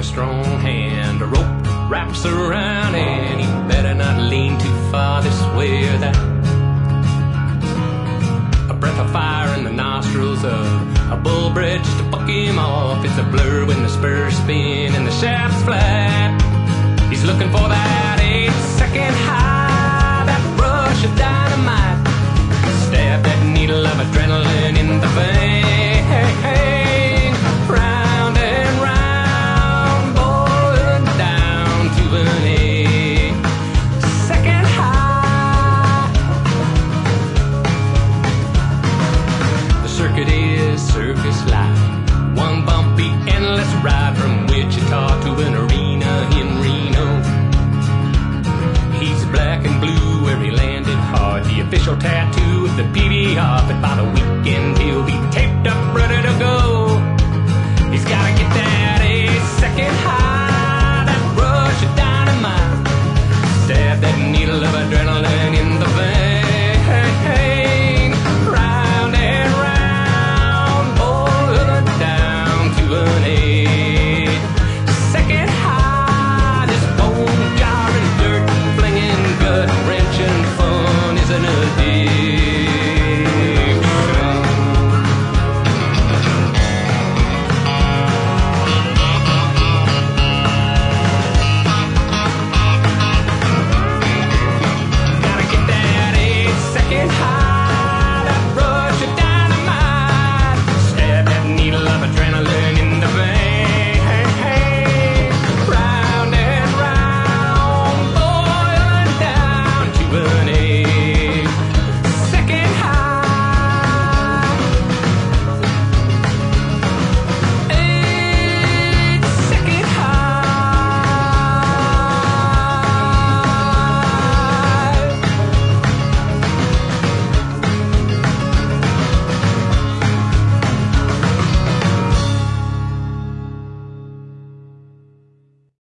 strong hand. A rope wraps around and you better not lean too far this way or that. A breath of fire in the nostrils of a bull bred just to buck him off. It's a blur when the spurs spin and the shaft's flat. He's looking for that 8-second high, that rush of dynamite. Stab that needle of adrenaline in the vein.